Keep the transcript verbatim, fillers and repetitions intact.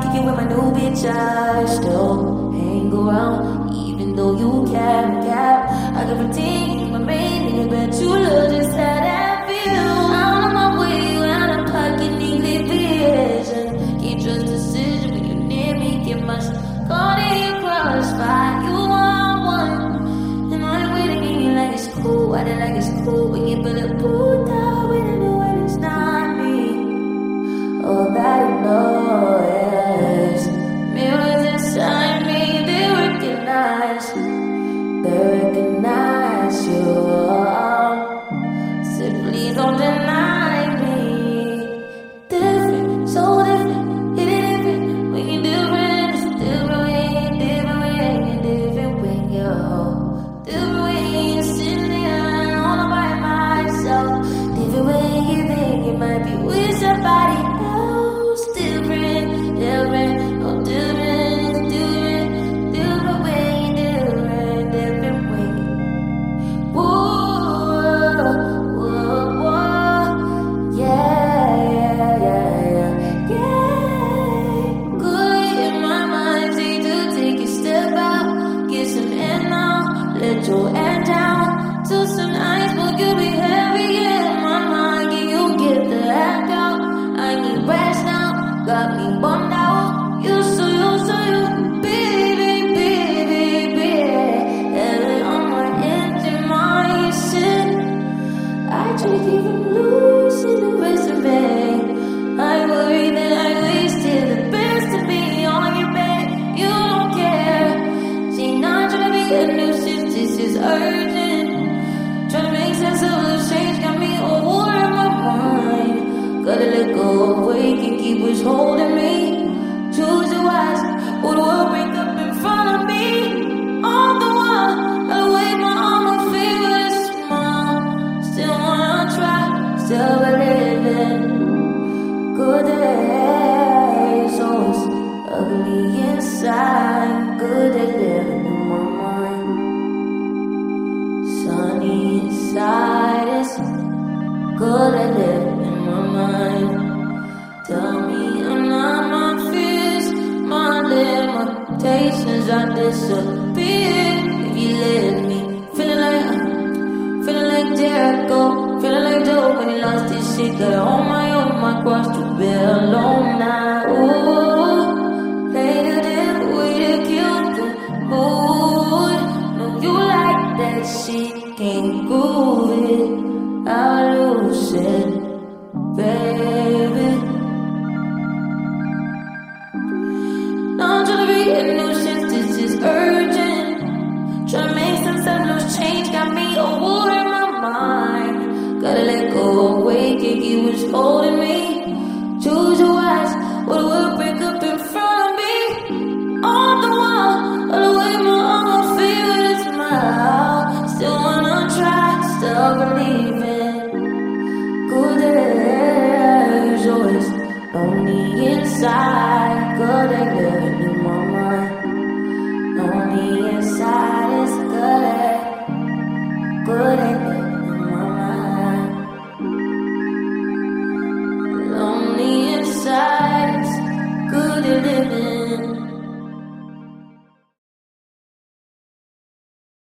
kicking with my new bitch. I still hang around, even though you cap, cap. I can pretend my main nigga, but you love just how that feel. I'm on my way when I'm pocket neatly vision. Can't trust decision when you near me, get much caught in your crossfire. You want one, and I'm waiting in you like it's cool. I did like it's cool when you put a boot down when I know when it's not me. All that I know is mirrors inside me, they recognize, they recognize you. So please don't deny me. Different, so different, it is different when you're different. It's different when you're different when you're different when you're different when you're sitting there all by myself. Different when you think you might be with somebody else. Different, different, oh different, it's different, different when you're different, different when you. Whoa, whoa, whoa, yeah, yeah, yeah, yeah, yeah. Good in my mind, take to take a step out, get some air now, let your air down, to some iceberg, you'll be heavy in my mind, can you get the heck out? I need rest now, got me bummed out, you so, you so, you, baby, baby, baby, and on my empty mind, shit. I try to keep them loose in the rest of me. I worry that I wasted the best of me on your bed. You don't care. See, not trying to be a nuisance. This is urgent. Trying to make sense of the change got me all war in my mind. Gotta let go of wake and keep what's holding me. Choose the wise, or the world break up in front of me. All the while, I wave my arm and favorite smile. Still wanna try, still believing. Good days, always ugly inside. Good at living in my mind. Sunny inside is good at living in my mind. Tell me I'm not my fears, my limitations are disappeared. If you let me, feeling like, feeling like Jericho, feeling like Joe when he lost his shit. Got it on my own, my cross to bear alone now. Ooh, later than way to kill the mood. No, you like that shit, can't groove it, I'll lose it, baby. I'm trying to be a nuisance, this is urgent. Trying to make sense of no change, got me a war in my mind. Gotta let go of wake and keep what's holding me. Choose your wise, or the world break up in front of me. All the while, all the way my arm, my favorite smile. Still wanna try, still believe.